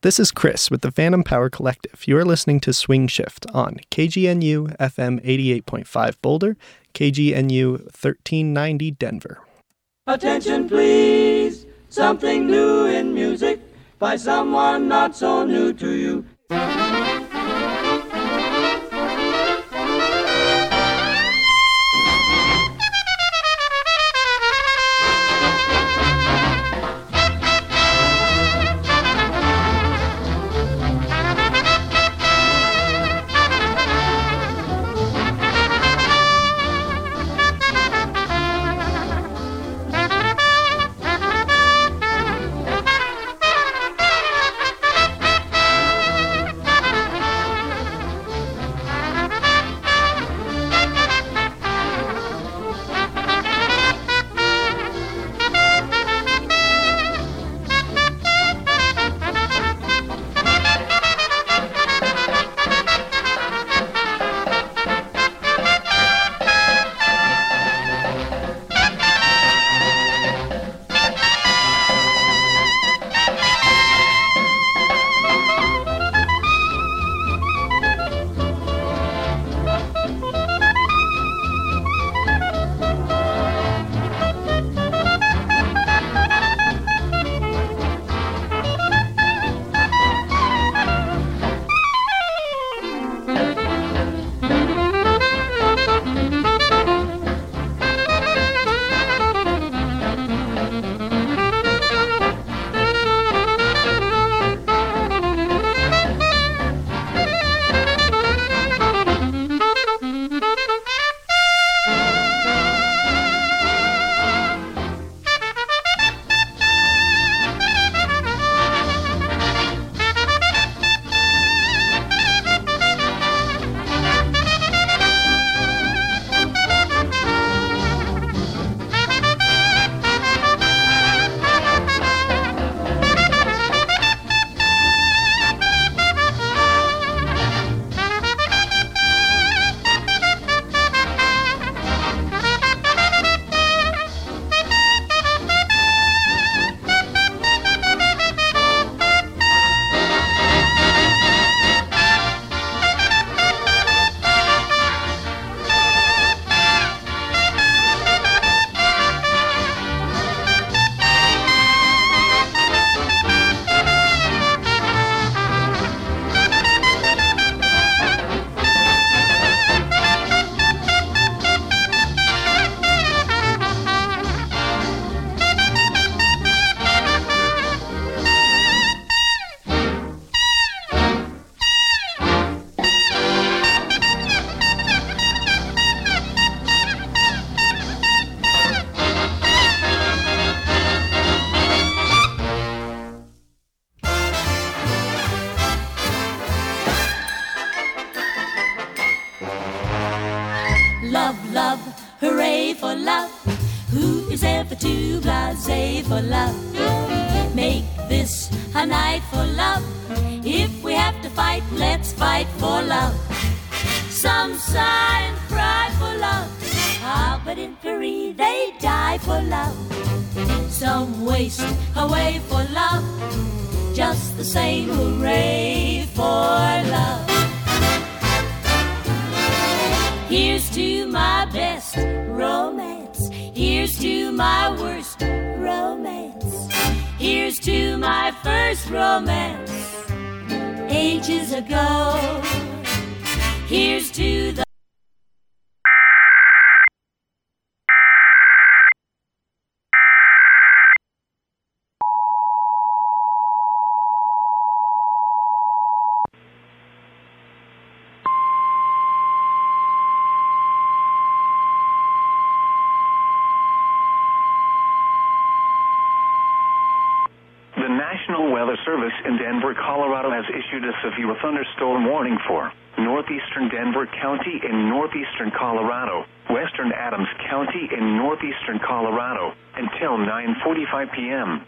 This is Chris with the Phantom Power Collective. You are listening to Swing Shift on KGNU FM 88.5 Boulder, KGNU 1390 Denver. Attention please, something new in music by someone not so new to you. The National Weather Service in Denver, Colorado has issued a severe thunderstorm warning for northeastern Denver County in northeastern Colorado, western Adams County in northeastern Colorado until 9:45 p.m.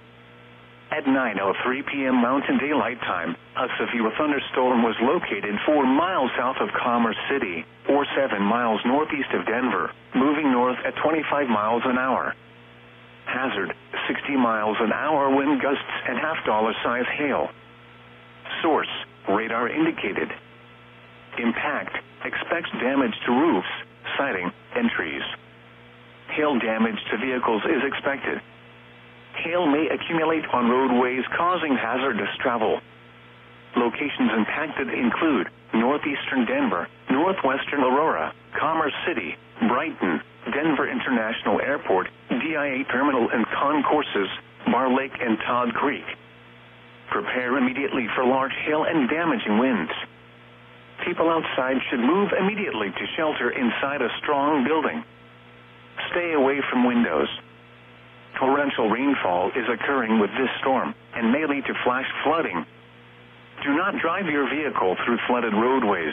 At 9:03 p.m. Mountain Daylight Time, a severe thunderstorm was located 4 miles south of Commerce City, or 7 miles northeast of Denver, moving north at 25 miles an hour. Hazard, 60 miles an hour wind gusts and half-dollar size hail. source, radar indicated. Impact, expects damage to roofs, siding, and trees. Hail damage to vehicles is expected. Hail may accumulate on roadways, causing hazardous travel. Locations impacted include northeastern Denver, northwestern Aurora, Commerce City, Brighton, Denver International Airport, DIA Terminal and Concourses, Bar Lake, and Todd Creek. Prepare immediately for large hail and damaging winds. People outside should move immediately to shelter inside a strong building. Stay away from windows. Torrential rainfall is occurring with this storm and may lead to flash flooding. Do not drive your vehicle through flooded roadways.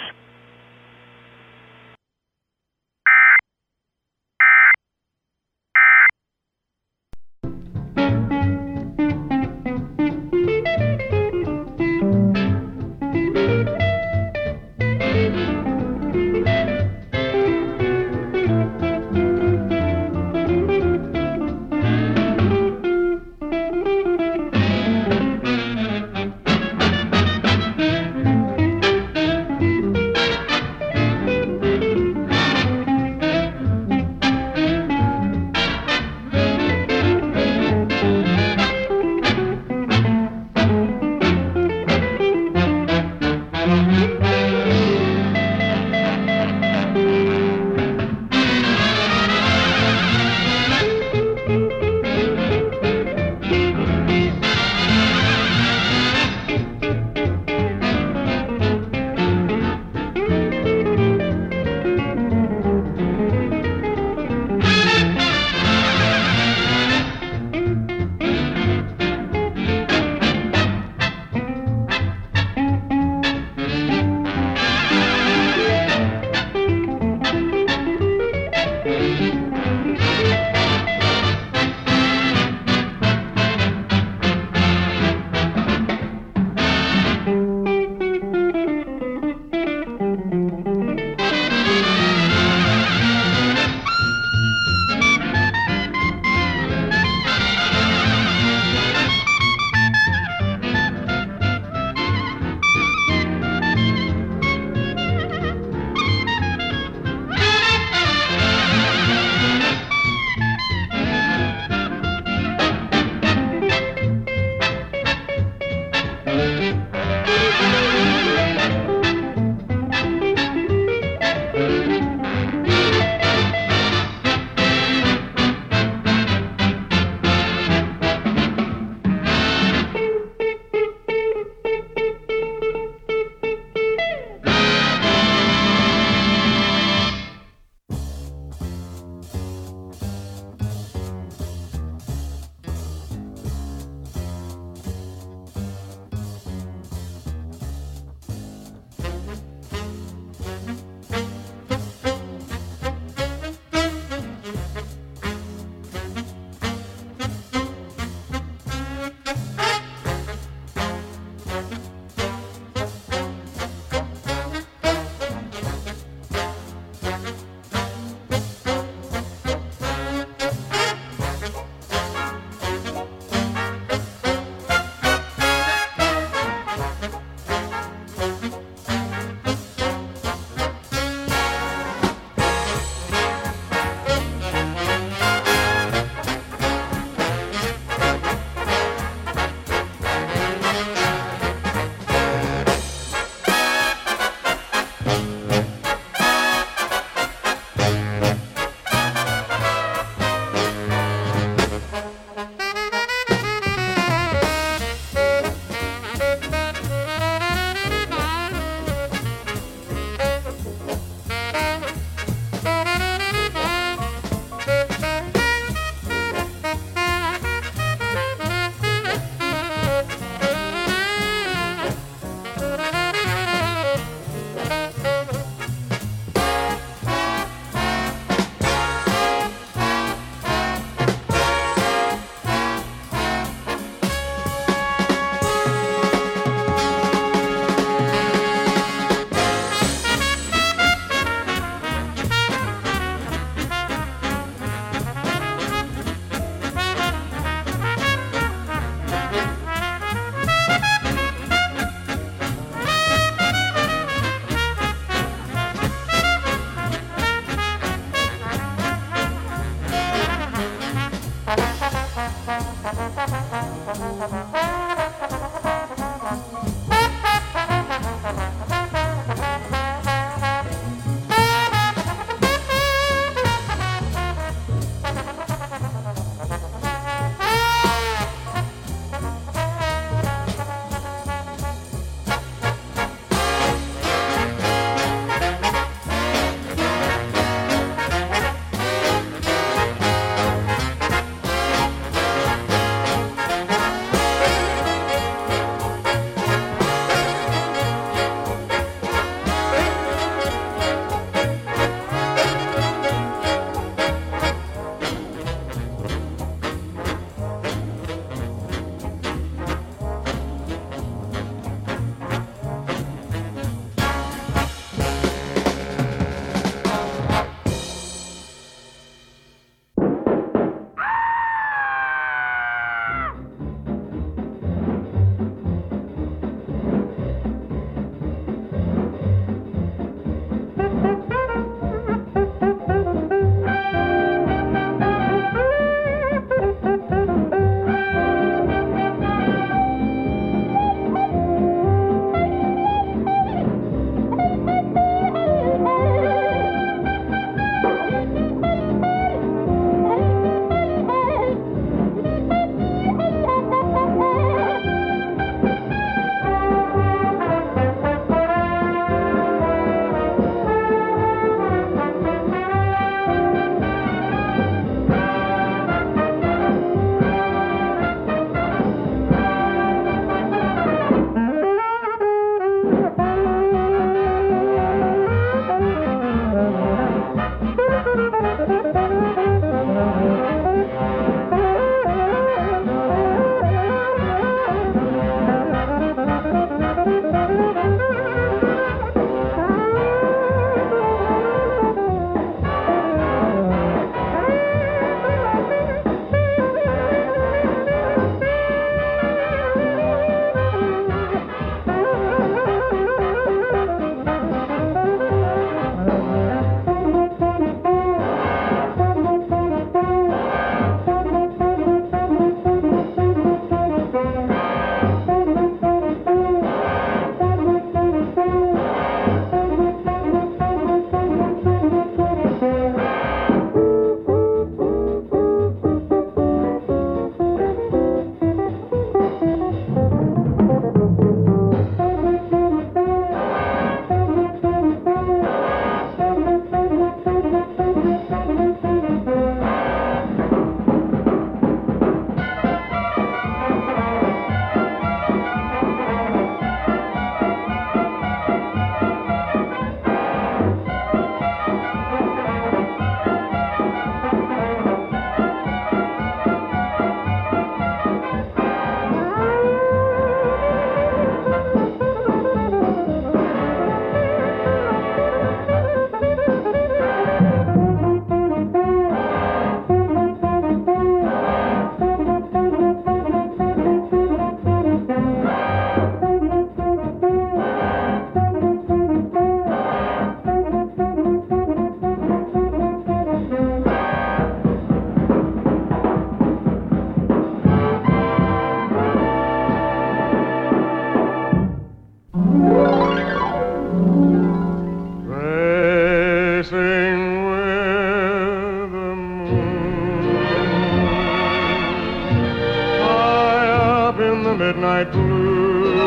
the midnight blue,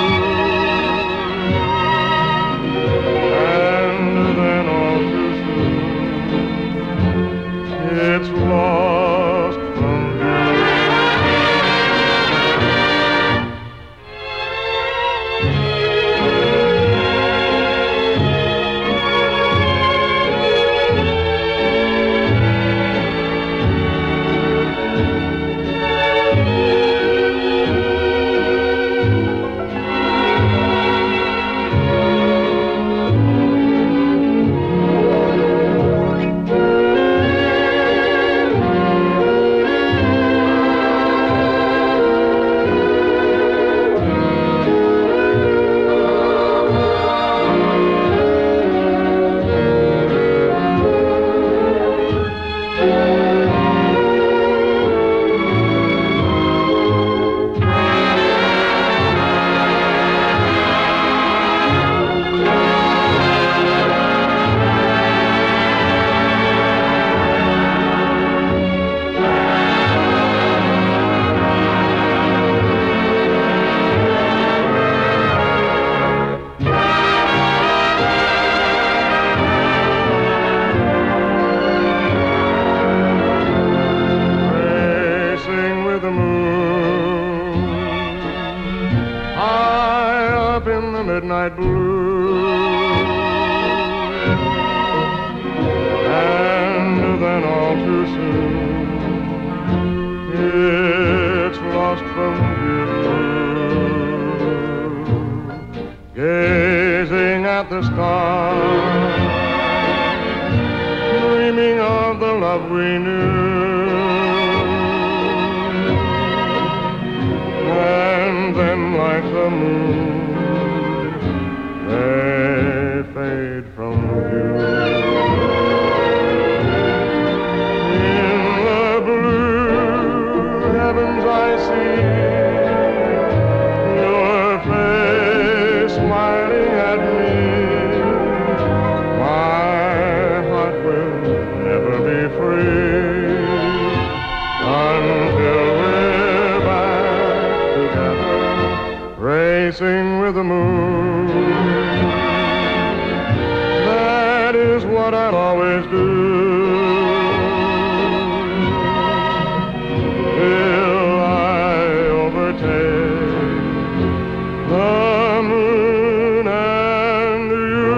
and then all too soon it's lost from view. Midnight blue, and then all too soon it's lost from view. Gazing at the stars, dreaming of the love we knew, and then like the moon they fade from view. In the blue heavens I see your face smiling at me. My heart will never be free until we're back together, racing with the moon. That is what I'll always do, till I overtake the moon and you.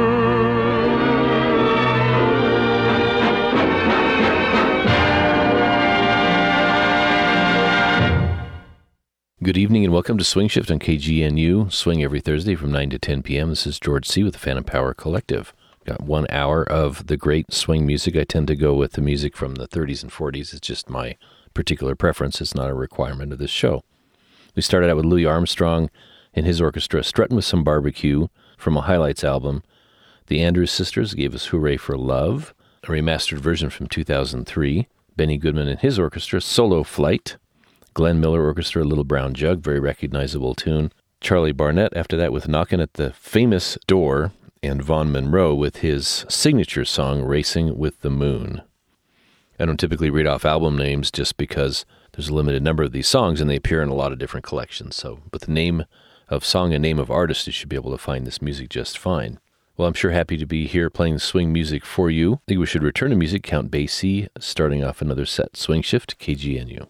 Good evening and welcome to Swing Shift on KGNU. Swing every Thursday from 9 to 10 p.m. This is George C. with the Phantom Power Collective. Got 1 hour of the great swing music. I tend to go with the music from the 30s and 40s. It's just my particular preference. It's not a requirement of this show. We started out with Louis Armstrong and his orchestra, Struttin' with Some Barbecue, from a Highlights album. The Andrews Sisters gave us Hooray for Love, a remastered version from 2003. Benny Goodman and his orchestra, Solo Flight. Glenn Miller Orchestra, Little Brown Jug, very recognizable tune. Charlie Barnett after that with Knockin' at the Famous Door, and Vaughn Monroe with his signature song, Racing with the Moon. I don't typically read off album names just because there's a limited number of these songs and they appear in a lot of different collections. So with the name of song and name of artist, you should be able to find this music just fine. Well, I'm sure happy to be here playing swing music for you. I think we should return to music. Count Basie starting off another set. Swing Shift, KGNU.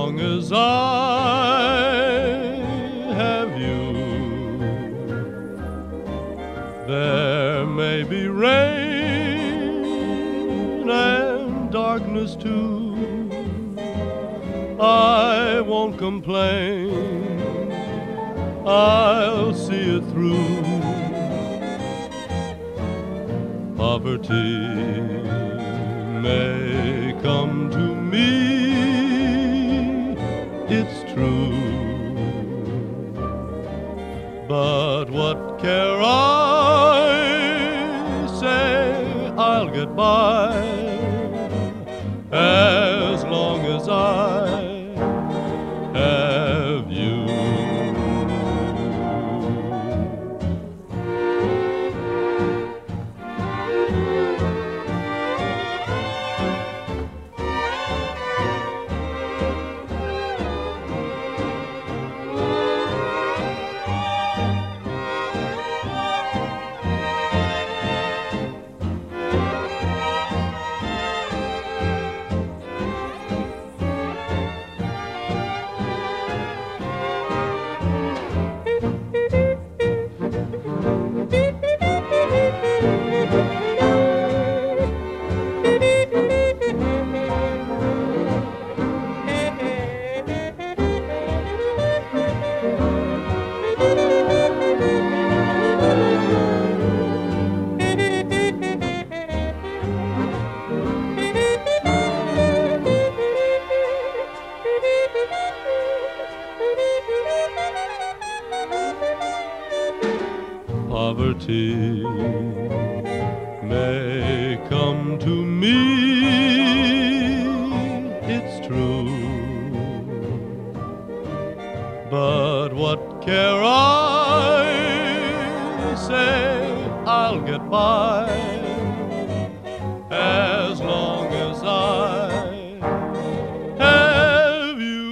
long as I have you. There may be rain and darkness too. I won't complain, I'll see it through. Poverty may come to me, it's true, but what care I? Say I'll get by as long as I have you. Poverty may come to me, it's true, but what care I? Say I'll get by as long as I have you.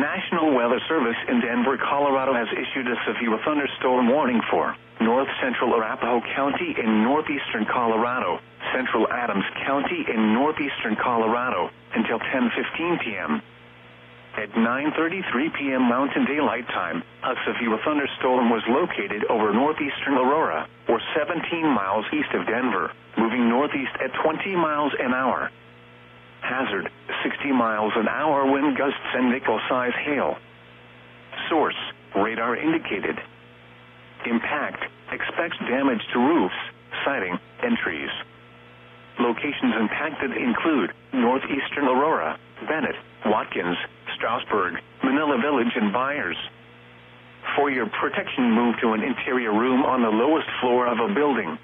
National Weather Service in Denver, Colorado has issued a severe thunderstorm warning for north central Arapahoe County in northeastern Colorado, central Adams County in northeastern Colorado until 10:15 p.m. At 9:33 p.m. Mountain Daylight Time, a severe thunderstorm was located over northeastern Aurora, or 17 miles east of Denver, moving northeast at 20 miles an hour. Hazard, 60 miles an hour wind gusts and nickel-size hail. Source, radar indicated. Impact, expects damage to roofs, siding, and trees. Locations impacted include northeastern Aurora, Bennett, Watkins, Strasburg, Manila Village, and Byers. For your protection, move to an interior room on the lowest floor of a building.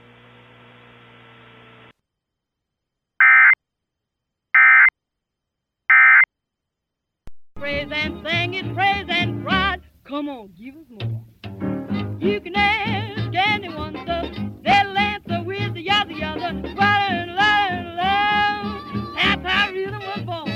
Praise and sing it, praise and pride. Come on, give us more. You can ask anyone, so they'll answer with the yada yada. That's how rhythm was born.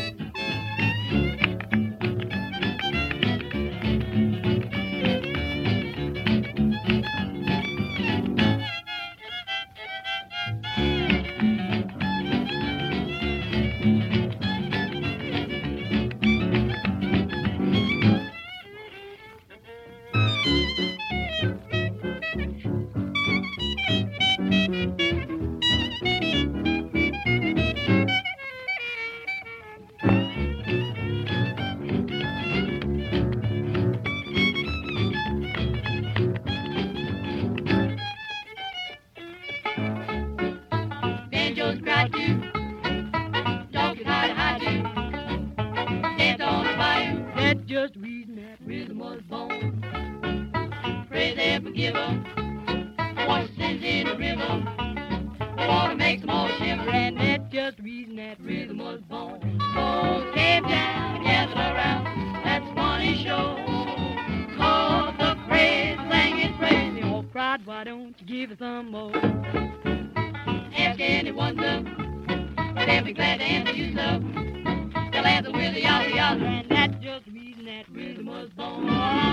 Just reading that rhythm was born. Pray they forgive her. Wash sins in the river. Water makes them all shiver. And that just reading that rhythm was born. So came down, gathered around. That's funny show. Cause the praise sang his praise. They all cried, why don't you give us some more? Ask anyone, sir. They'll be glad to answer you, sir. They'll answer with a yada yada. And that just reading that rhythm was born.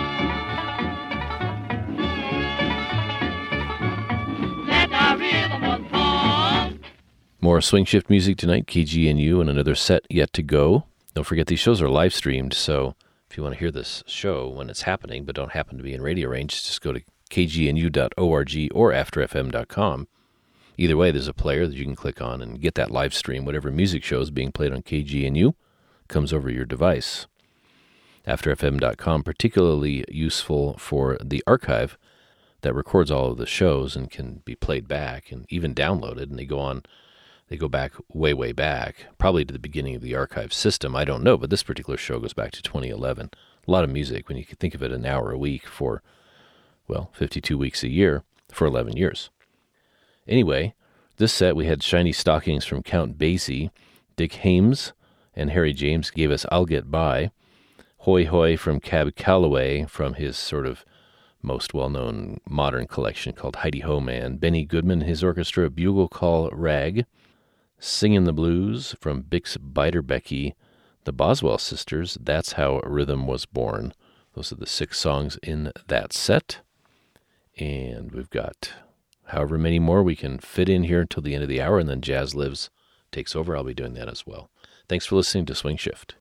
That's how rhythm was born. More Swing Shift music tonight, KGNU, and another set yet to go. Don't forget these shows are live streamed, so if you want to hear this show when it's happening but don't happen to be in radio range, just go to kgnu.org or afterfm.com. Either way, there's a player that you can click on and get that live stream. Whatever music show is being played on KGNU comes over your device. AfterFM.com, particularly useful for the archive that records all of the shows and can be played back and even downloaded. And they go back way, way back, probably to the beginning of the archive system. I don't know, but this particular show goes back to 2011. A lot of music when you can think of it, an hour a week for, 52 weeks a year for 11 years. Anyway, this set we had Shiny Stockings from Count Basie, Dick Hames and Harry James gave us I'll Get By, Hoy Hoy from Cab Calloway from his sort of most well-known modern collection called Heidi Ho Man, Benny Goodman, his orchestra, Bugle Call Rag, Singin' the Blues from Bix Beiderbecke, the Boswell Sisters, That's How Rhythm Was Born. Those are the 6 songs in that set. And we've got however many more we can fit in here until the end of the hour, and then Jazz Lives takes over. I'll be doing that as well. Thanks for listening to Swing Shift.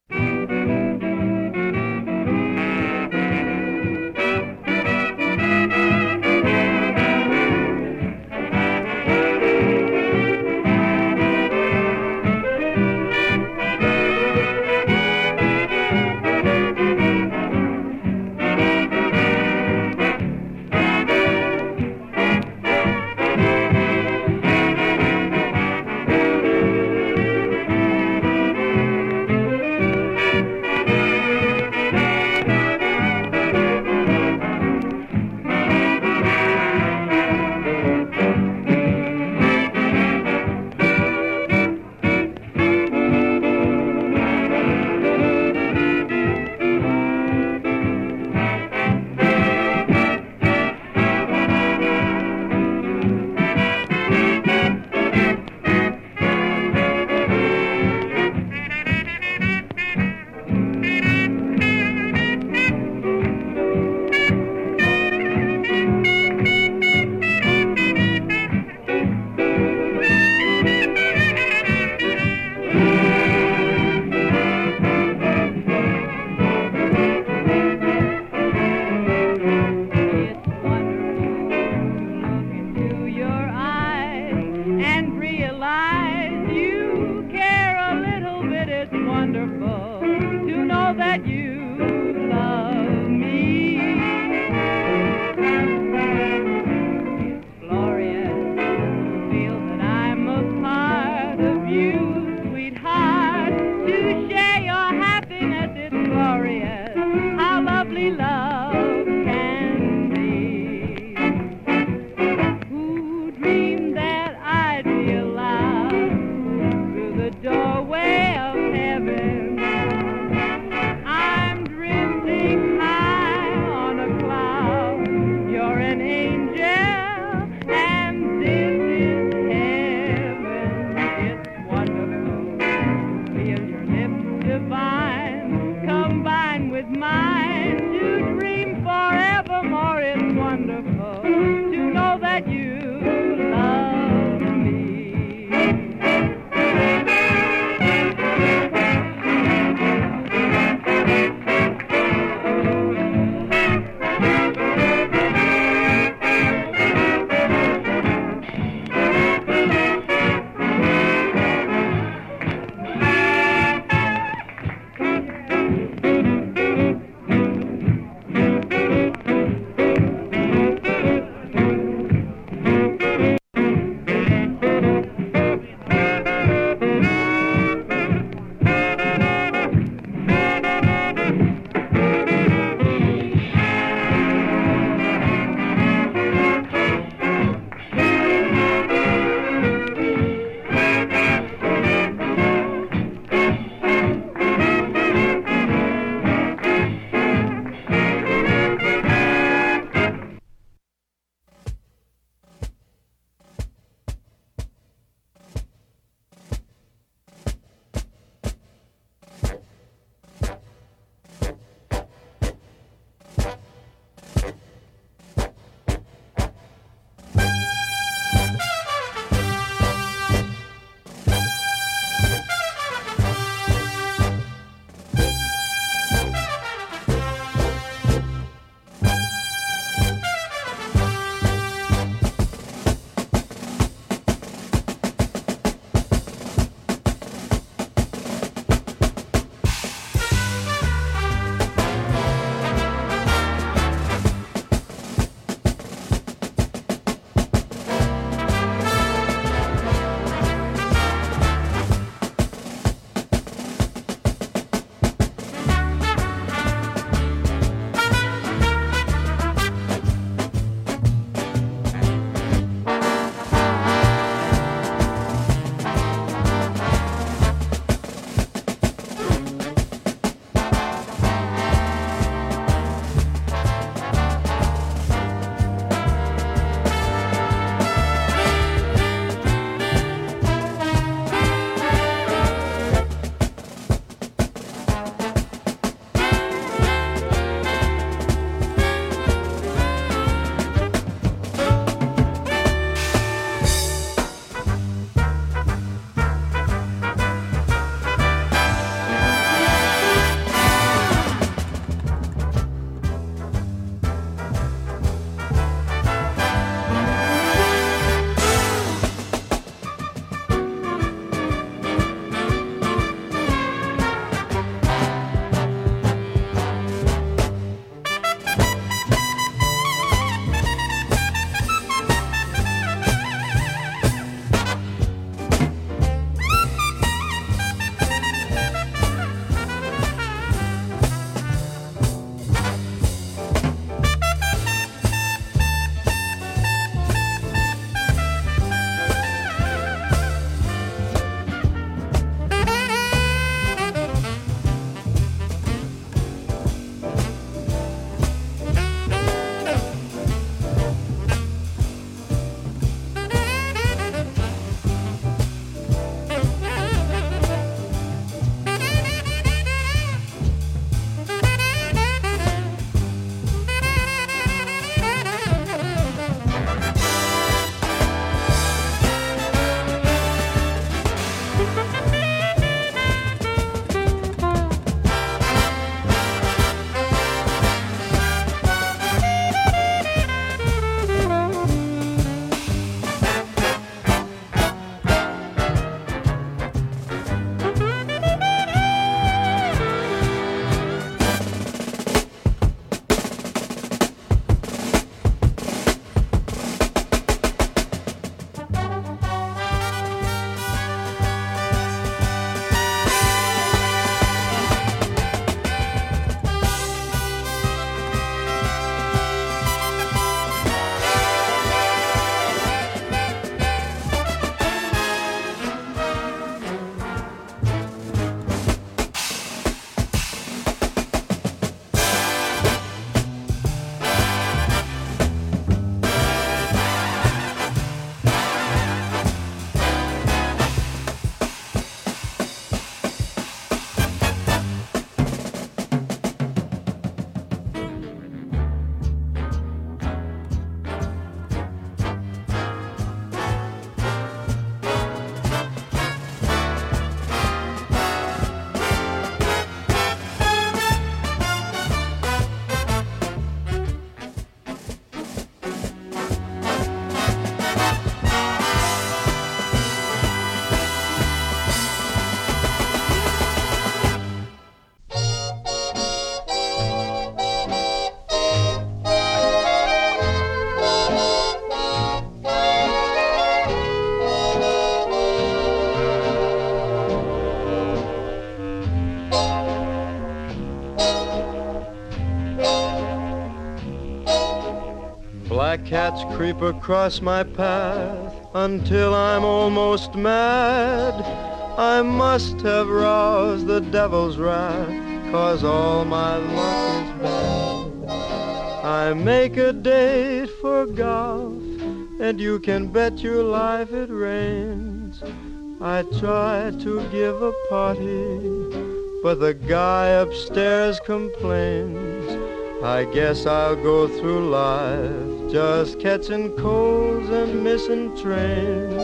Black cats creep across my path until I'm almost mad. I must have roused the devil's wrath, 'cause all my luck is bad. I make a date for golf, and you can bet your life it rains. I try to give a party, but the guy upstairs complains. I guess I'll go through life just catching colds and missing trains.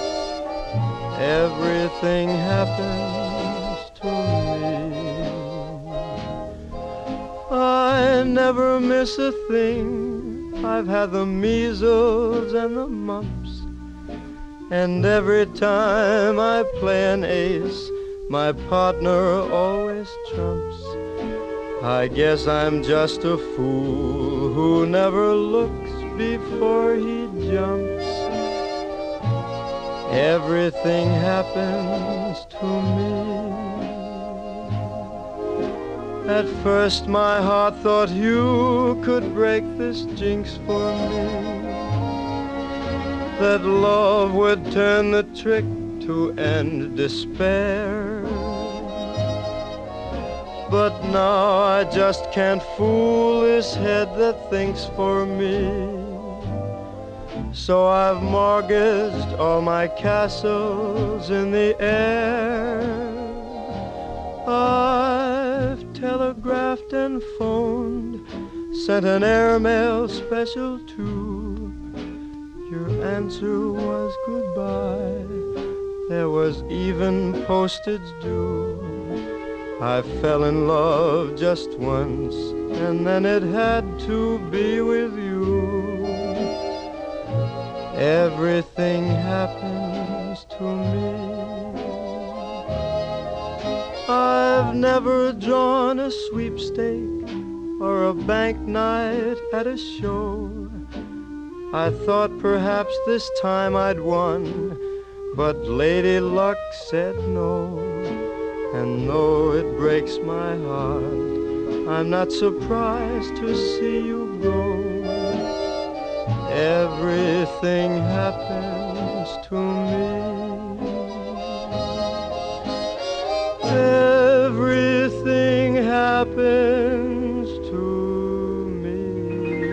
Everything happens to me. I never miss a thing. I've had the measles and the mumps, and every time I play an ace, my partner always trumps. I guess I'm just a fool who never looks before he jumps. Everything happens to me. At first my heart thought you could break this jinx for me, that love would turn the trick to end despair. But now I just can't fool this head that thinks for me. So I've mortgaged all my castles in the air. I've telegraphed and phoned, sent an airmail special too. Your answer was goodbye. There was even postage due. I fell in love just once, and then it had to be with you. Everything happens to me. I've never drawn a sweepstake or a bank night at a show. I thought perhaps this time I'd won, but Lady Luck said no. And though it breaks my heart, I'm not surprised to see you go. Everything happens to me. Everything happens to me.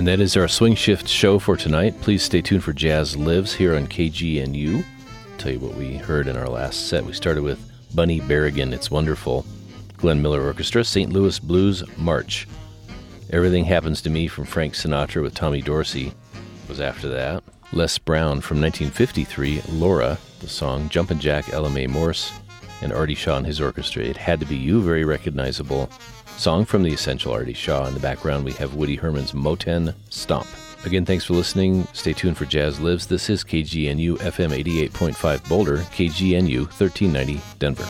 And that is our Swing Shift show for tonight. Please stay tuned for Jazz Lives here on KGNU. I'll tell you what we heard in our last set. We started with Bunny Berrigan, It's Wonderful. Glenn Miller Orchestra, St. Louis Blues March. Everything Happens to Me from Frank Sinatra with Tommy Dorsey was after that. Les Brown from 1953, Laura, the song, Jumpin' Jack, Ella Mae Morse, and Artie Shaw and his orchestra. It Had to Be You, very recognizable song from the Essential Artie Shaw. In the background, we have Woody Herman's Moten Stomp. Again, thanks for listening. Stay tuned for Jazz Lives. This is KGNU FM 88.5 Boulder, KGNU 1390 Denver.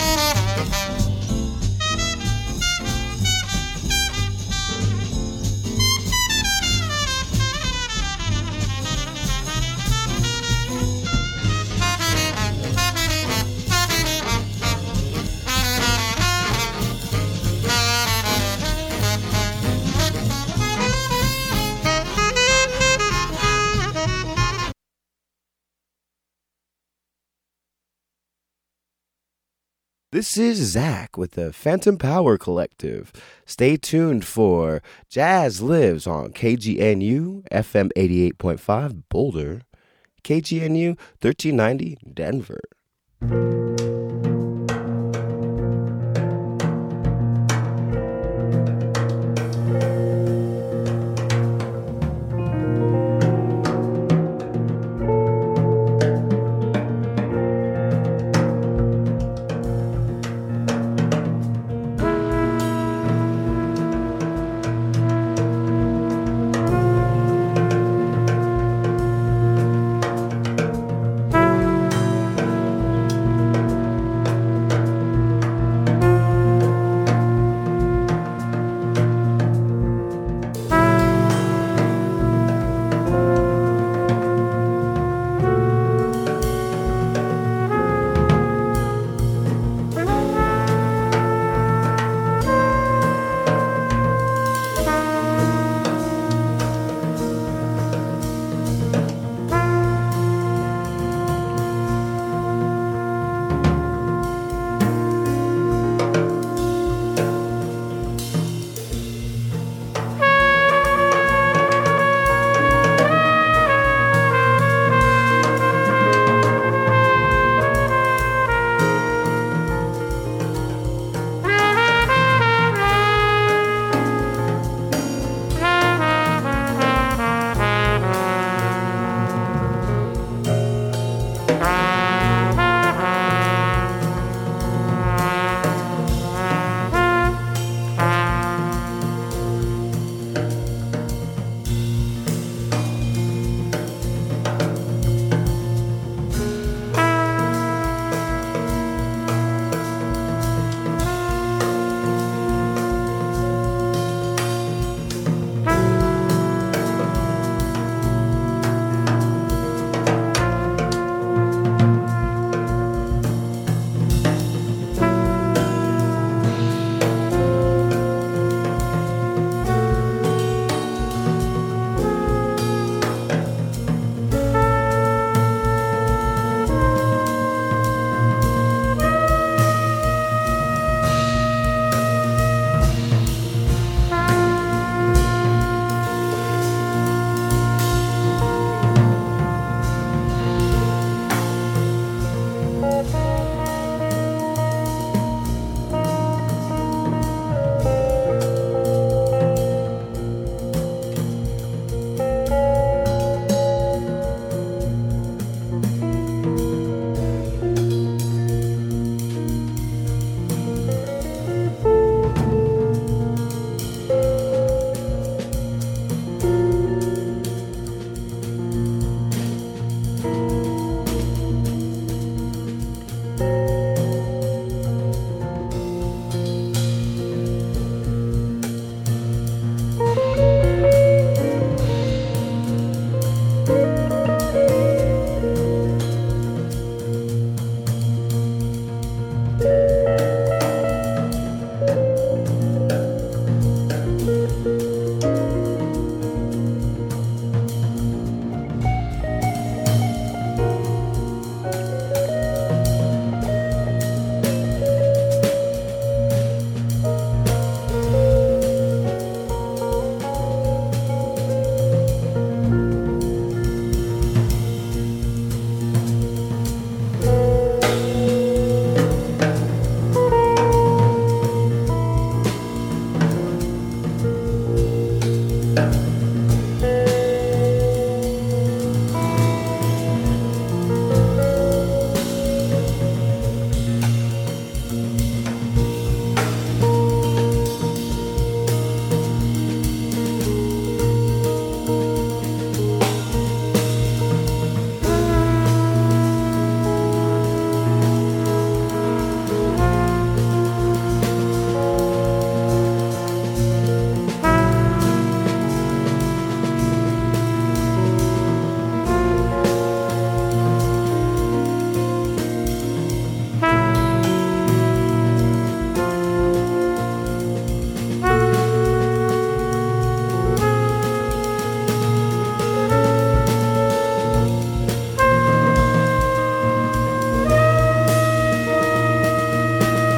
This is Zach with the Phantom Power Collective. Stay tuned for Jazz Lives on KGNU FM 88.5 Boulder, KGNU 1390 Denver.